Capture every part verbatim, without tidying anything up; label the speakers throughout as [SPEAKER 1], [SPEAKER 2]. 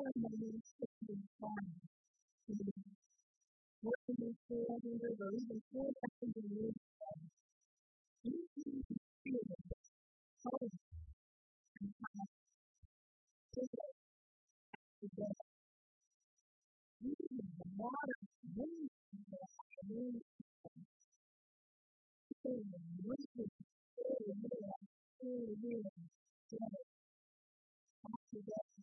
[SPEAKER 1] ceremonies could be fun to be working with coordinators or even four times a year. You can feel the hope and how to get together. You can the water, wind, and wind, and wind, very real, very real, together, all together.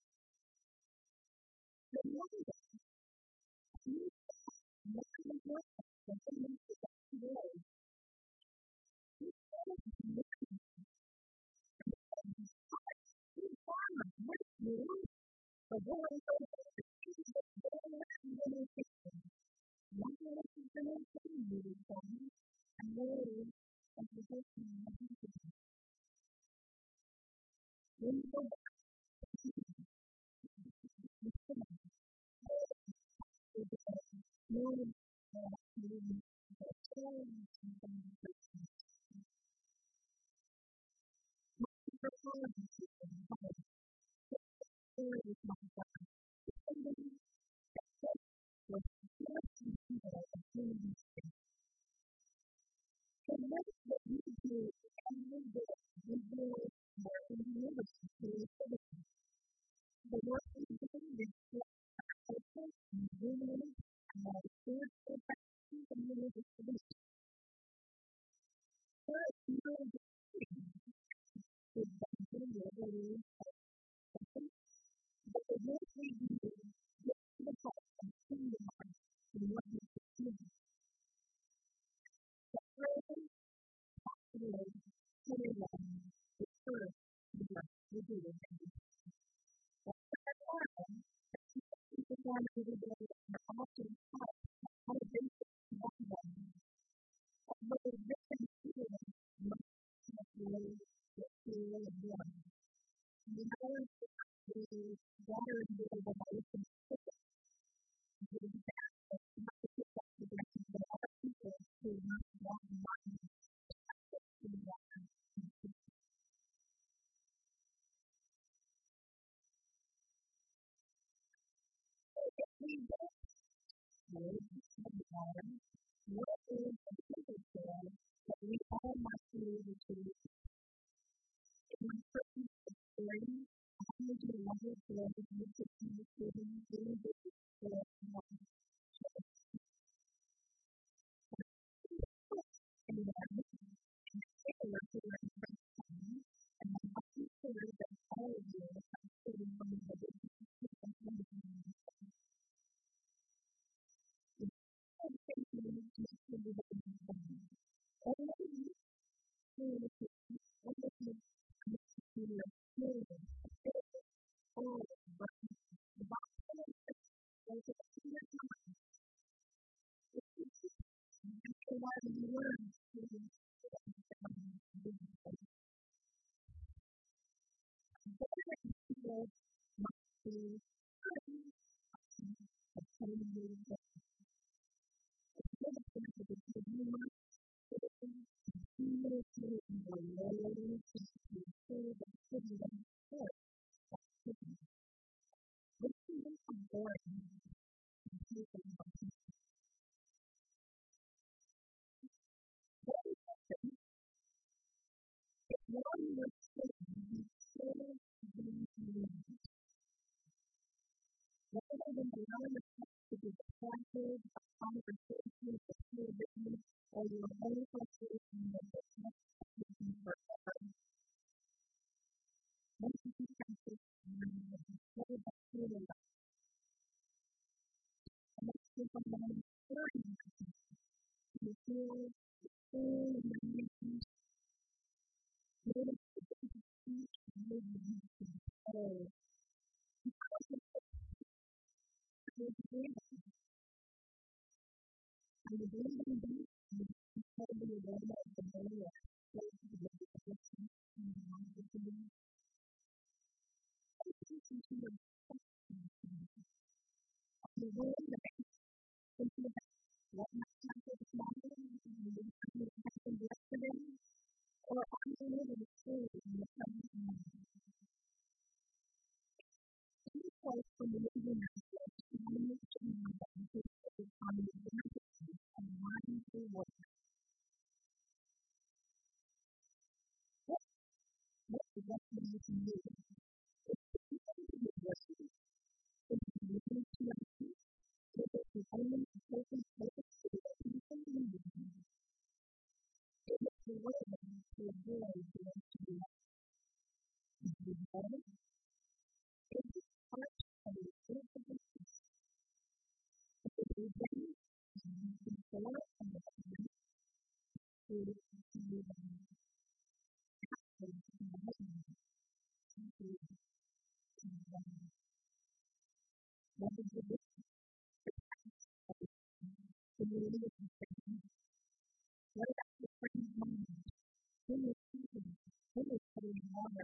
[SPEAKER 1] The wonder, you never know the things that you know. You can't make it fun. What you do, the world is the things that they are going to do. One of the things that you do, and there is a position of people. When you go back to the cinema, there's a million of movies that are so important. For fun, there is my God. Somebody was just people of human beings. So what that you do every day, you do more in the universe to your citizens. The work that you do is just helpful and genuine and that is spiritual practices and religious traditions. But you know the thing is that you really something, but the work we do gets to the heart and to the heart and what you do. The prayer, possibly, putting on the first what you do. That's the problem. People want to do it and also taught how to basic one them. But the different feeling must have ways to feel and one. You know, the water in the life and doing that, but not to put that to the but other people who are not want to mind to do that. So if we don't know the water, what is the biggest thing that we all must be able to do? In my personal experience, I need to level for the use of communicating really big for one. And then, in particular, for the first time, and I'm not sure that all of you are considering one of the biggest things that I'm going to do. I think we need to make sure that we can find. All of you, all of you, all of you, you are healing, all of us, the bottom of the there's a clear time. After a while, you learn to be people must be good at telling you that you're the person that you must feel to your lows and to feel the city that you feel. This is important to people. What is happening? If one was saying you still be rather than allowing yourself to be distracted by conversations that feel written or your own frustration that is not speaking forever. Once you can practice and instead of feeling like and let's take a moment during that to feel the full imagination, notice the basic speech and movement of because of the breathing and the breathing deep and the aroma of the body of the position and the longitude. Into your the way that into that what might happen this morning and what happened yesterday, or are you living fully in the present moment? was from the Indian Airforce, managed to remember his on the United and lying to work. What what the rest of you can do? It's the people who do work. It's the living to us. It's the only person focused to the people who do it. It's the way to avoid the rest of you. It's the way. It's the part of the physical. It's the way to control and the way to do it. What is the community of what about the friend's mind? Who is speaking? Who is putting water?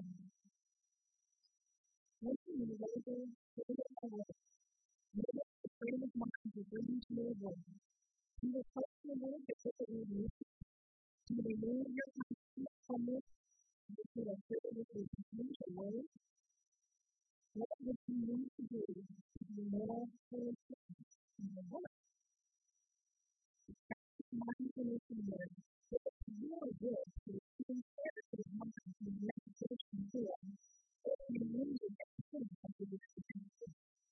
[SPEAKER 1] What do you label? Who is power? What is the frame of mind to bring to your world? You will help your world to put it in you. You will remove your consciousness from it. You will put it with your future world. What would you need to do to be more creative in your work? Mindfulness in your it's really good to being therapy mind and meditation here. It can really get the thing of the experience.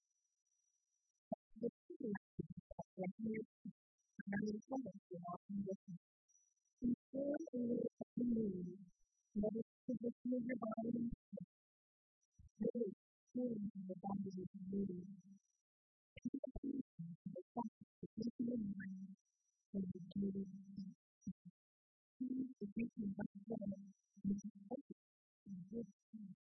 [SPEAKER 1] The key is that here, and I will tell you all in this. Before you live in need, notice the position of your body, really feeling the body is moving. Keep the peace, the thoughts, the peace of your mind, and the beauty of your peace, the peace of your body, and the focus on good things.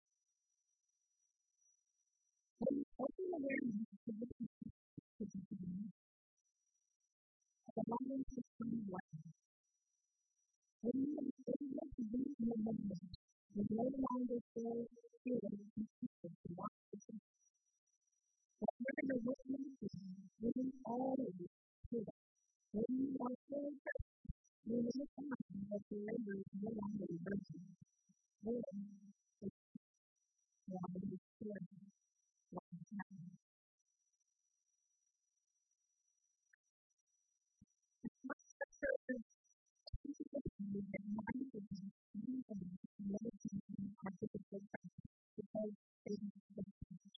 [SPEAKER 1] When you open awareness to the peace of the body, the body is becoming one. When you are able to be in the moment, you no longer feel feeling confused to watch the thing. Whatever the witness is, you will always feel it. When you are feeling hurt, you will find that the labor is no longer reversing. Then, it's why you feel what is happening. It's not the person who is mindfulness, even meditation, artificial practice, because they don't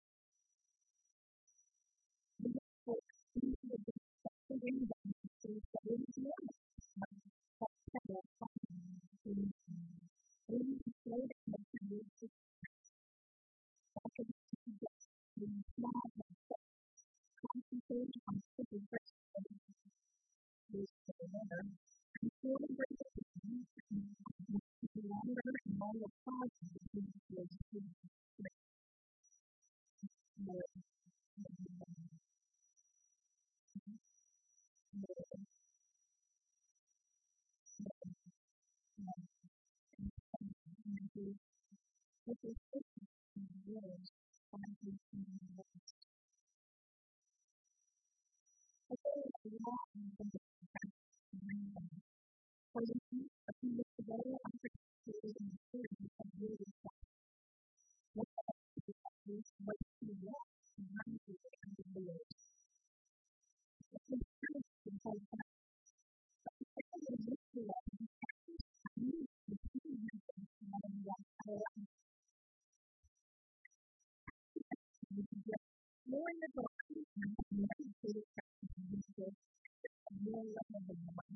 [SPEAKER 1] for people to be suffering them to study more. But that's kind of fun. When you slow down the time, it's often just in small and concentrate on simple questions. There's the weather. And feel the break of the time and longer and more pauses between those two. More, more, more, This is fifteen years, five fifteen years. I feel like a lot of them have been for me, a few years ago, I participated in a series of really fun. What I did was what you want to run to the end of the world. It's an experience to hold back. But the second I look to it, I knew the two years of my life, I like more in the body, and I have meditated practices with more level than one.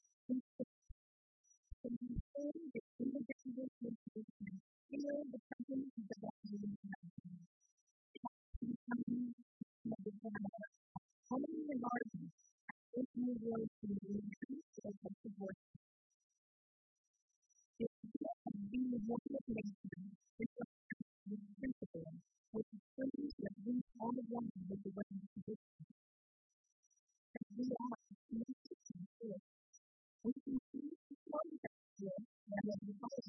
[SPEAKER 1] When you feel the individual sensation, feel the presence of the body in the body. Becoming of the body. Only the body, if you will, to the increase of the support. If you have been one of nature, it's a principle, which is things that we all want with the way to do. As we are, we can do it. We can see the one that will, that is the body.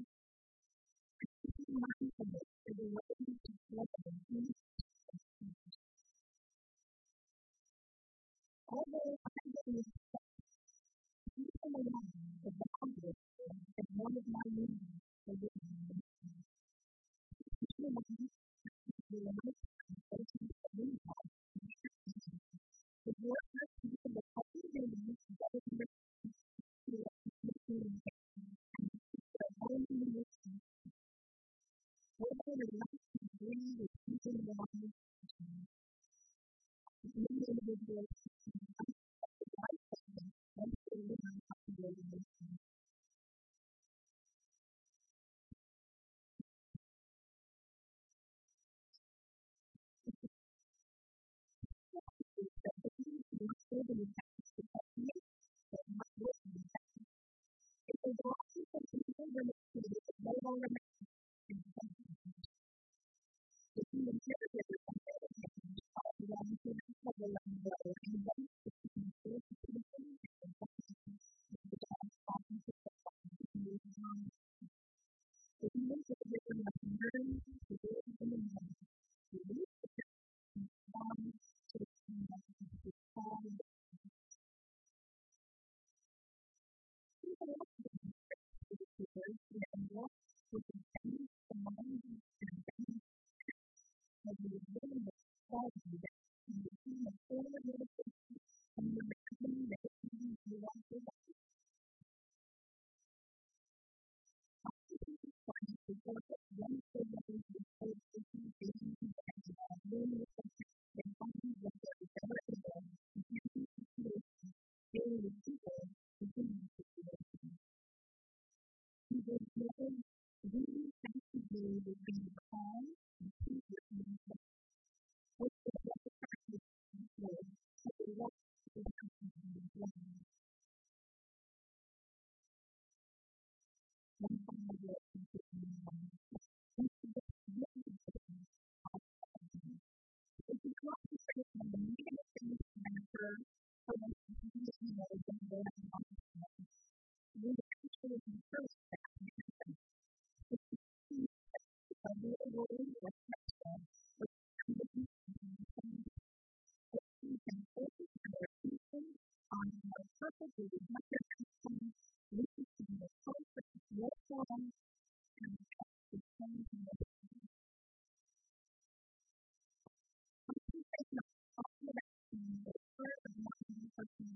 [SPEAKER 1] Mindfulness is a way to flow and peace. Although I believe that people alone, the boundary, is one of my needs for this. in the one many individuals like them, and they learn how to live in this country. That the people who are serving in Texas are not working in Texas. If they go out to some people, then it's no longer making sense. If you inherit it or something, it's all wrong to the people around the world. And then it's the people who do things and the job problem to the problem. If you make it a different learn to do it in the moment, you need to respond to the respond. People also do the words and walk with the things the mind and things that you really respond to that. You see the forward meditation and you're becoming the things you want to do. The work of one thing that is the whole thing is and then you can then find that there is ever again daily people continue to do it. You will never really have to do with being calm and peace with yourself. What's the best practice you would? What the best practice you would? One time I did if you concentrate on the negative things that occur, so that you know that they're not you actually encourage that happen. If you see a real worry or question, or somebody you can focus on their thinking on how perfectly what they're thinking, listen to the focus, slow down, and the change in the concentration on all of that in the part of not being personal.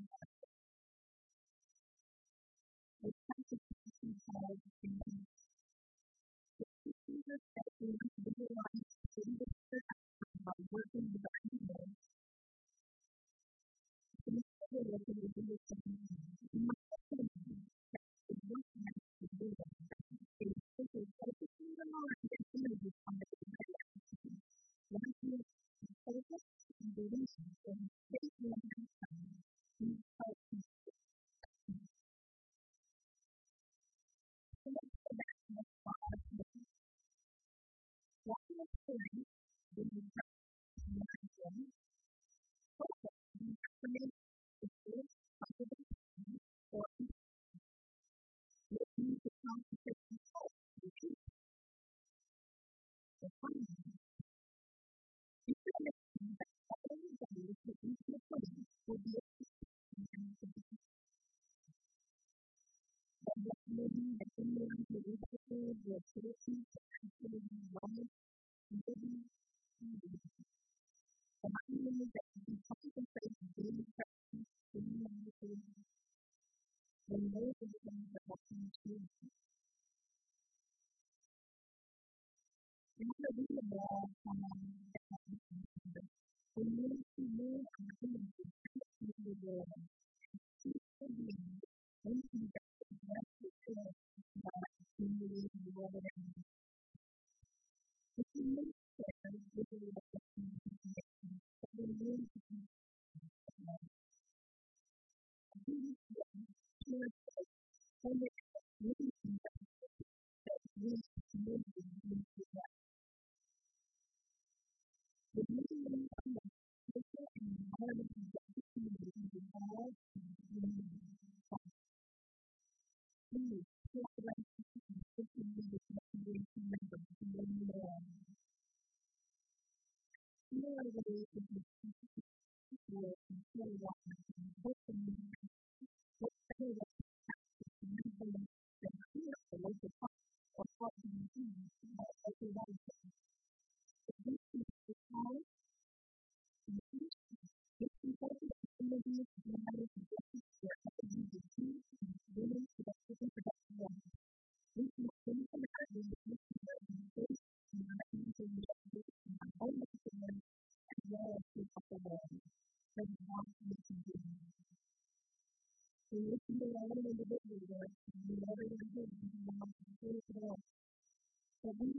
[SPEAKER 1] The concentration called thinking. The procedure that we visualize by working with our ego, the ego will be able to do not only that the work that we do is simply focusing the mind and energy on the direction. Once you focus and believe in this one time, you help to finish the back of the spot. One of the things that you have to learn focus on the affirmation is this positive or what you need to concentrate on the truth. The finding is that all the values that you can put in will be that what maybe that anyone who is able to citizens to actually wellness maybe the mind that you can concentrate on daily practice daily meditation when those are the things that happen to you. Remember we have all um that happens when you see more opportunities to the world. People being anything that is less secure about community and the world around you. If you make care with your life and then really to be really clear when it really seems that really really into that. The really really on the social and environmental opportunities involved in the community. Please, feel like you can be the motivation member to learn more. Here are the ways that you can work and feel what hopefully what better way to practice to mentally than clear the local park or what do you do or local life. If you see the power, you teach, if you hold the opportunity to be able to get to wherever you do choose and willing to get to the productive one. We can think about the information that we face and not even to get to to walk away from wanting to do it. We listen to our own individual work, and we never want to do it, we want to do it all. But we